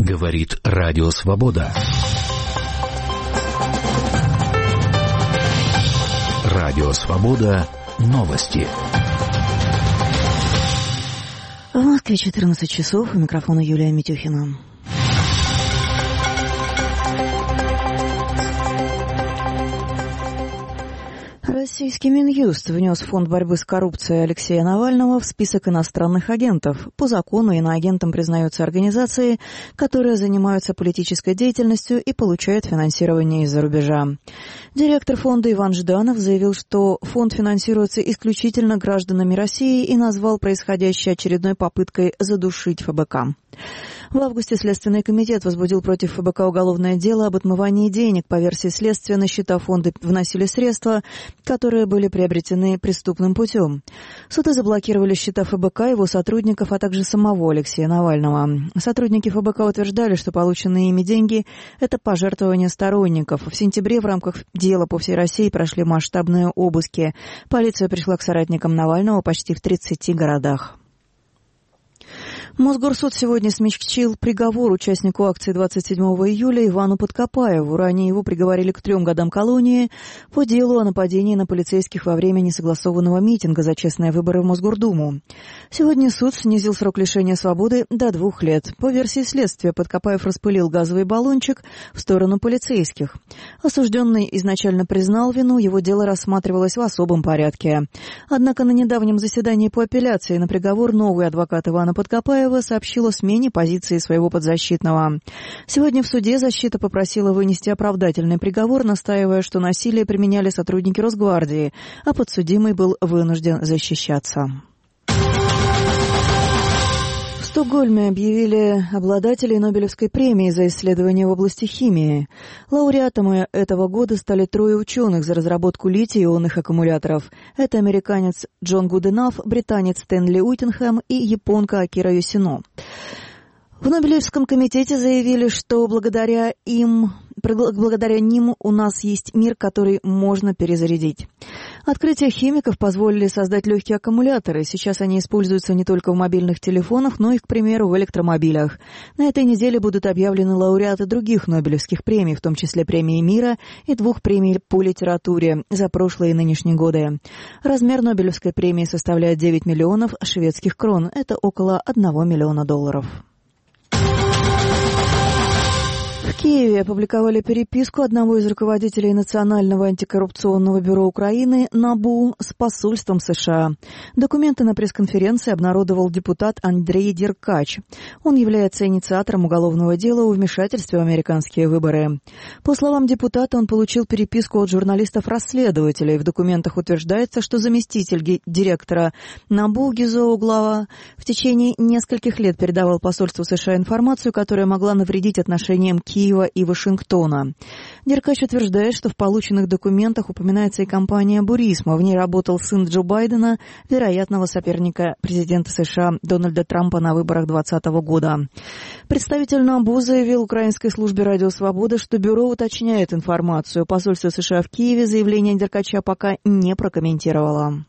Говорит Радио Свобода. Радио Свобода. Новости. В Москве 14 часов. У микрофона Юлия Митюхина. Российский Минюст внес Фонд борьбы с коррупцией Алексея Навального в список иностранных агентов. По закону иноагентом признаются организации, которые занимаются политической деятельностью и получают финансирование из-за рубежа. Директор фонда Иван Жданов заявил, что фонд финансируется исключительно гражданами России и назвал происходящее очередной попыткой задушить ФБК. В августе Следственный комитет возбудил против ФБК уголовное дело об отмывании денег. По версии следствия, на счета фонда вносили средства, которые были приобретены преступным путем. Суды заблокировали счета ФБК, его сотрудников, а также самого Алексея Навального. Сотрудники ФБК утверждали, что полученные ими деньги – это пожертвования сторонников. В сентябре в рамках дела по всей России прошли масштабные обыски. Полиция пришла к соратникам Навального почти в 30 городах. Мосгорсуд сегодня смягчил приговор участнику акции 27 июля Ивану Подкопаеву. Ранее его приговорили к 3 годам колонии по делу о нападении на полицейских во время несогласованного митинга за честные выборы в Мосгордуму. Сегодня суд снизил срок лишения свободы до 2 лет. По версии следствия, Подкопаев распылил газовый баллончик в сторону полицейских. Осужденный изначально признал вину, его дело рассматривалось в особом порядке. Однако на недавнем заседании по апелляции на приговор новый адвокат Ивана Подкопаева сообщил о смене позиции своего подзащитного. Сегодня в суде защита попросила вынести оправдательный приговор, настаивая, что насилие применяли сотрудники Росгвардии, а подсудимый был вынужден защищаться. В Стокгольме объявили обладателей Нобелевской премии за исследования в области химии. Лауреатами этого года стали 3 ученых за разработку литий-ионных аккумуляторов. Это американец Джон Гуденаф, британец Стэнли Уиттенхэм и японка Акира Йосино. В Нобелевском комитете заявили, что благодаря ним у нас есть мир, который можно перезарядить. Открытия химиков позволили создать легкие аккумуляторы. Сейчас они используются не только в мобильных телефонах, но и, к примеру, в электромобилях. На этой неделе будут объявлены лауреаты других Нобелевских премий, в том числе премии мира и 2 премий по литературе за прошлые и нынешние годы. Размер Нобелевской премии составляет 9 миллионов шведских крон. Это около $1 миллиона. В Киеве опубликовали переписку одного из руководителей Национального антикоррупционного бюро Украины НАБУ с посольством США. Документы на пресс-конференции обнародовал депутат Андрей Деркач. Он является инициатором уголовного дела о вмешательстве в американские выборы. По словам депутата, он получил переписку от журналистов-расследователей. В документах утверждается, что заместитель директора НАБУ Гизо Углава в течение нескольких лет передавал посольству США информацию, которая могла навредить отношениям Киева и Вашингтона. Деркач утверждает, что в полученных документах упоминается и компания «Бурисма». В ней работал сын Джо Байдена, вероятного соперника президента США Дональда Трампа на выборах 2020 года. Представитель НАБУ заявил украинской службе «Радио Свобода», что бюро уточняет информацию. Посольство США в Киеве заявление Деркача пока не прокомментировало.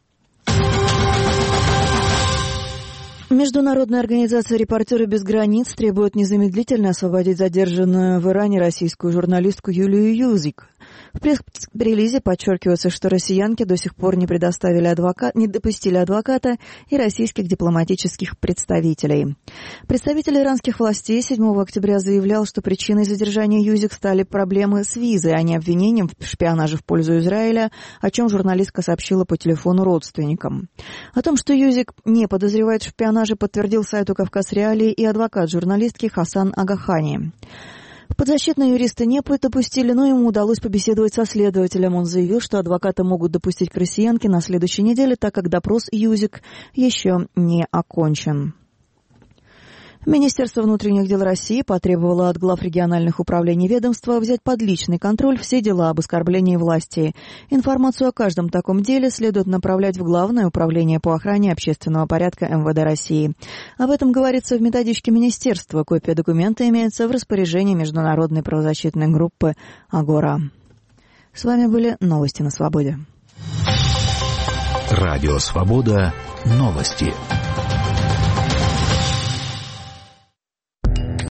Международная организация «Репортеры без границ» требует незамедлительно освободить задержанную в Иране российскую журналистку Юлию Юзик. В пресс-релизе подчеркивается, что россиянки до сих пор не допустили адвоката и российских дипломатических представителей. Представитель иранских властей 7 октября заявлял, что причиной задержания Юзик стали проблемы с визой, а не обвинением в шпионаже в пользу Израиля, о чем журналистка сообщила по телефону родственникам. О том, что Юзик не подозревает в шпионаже, подтвердил сайту «Кавказ Реалии» и адвокат журналистки Хасан Агахани. Подзащитные юристы не допустили, но ему удалось побеседовать со следователем. Он заявил, что адвоката могут допустить к россиянке на следующей неделе, так как допрос Юзик еще не окончен. Министерство внутренних дел России потребовало от глав региональных управлений ведомства взять под личный контроль все дела об оскорблении власти. Информацию о каждом таком деле следует направлять в Главное управление по охране общественного порядка МВД России. Об этом говорится в методичке министерства. Копия документа имеется в распоряжении международной правозащитной группы «Агора». С вами были новости на Свободе. Радио Свобода. Новости.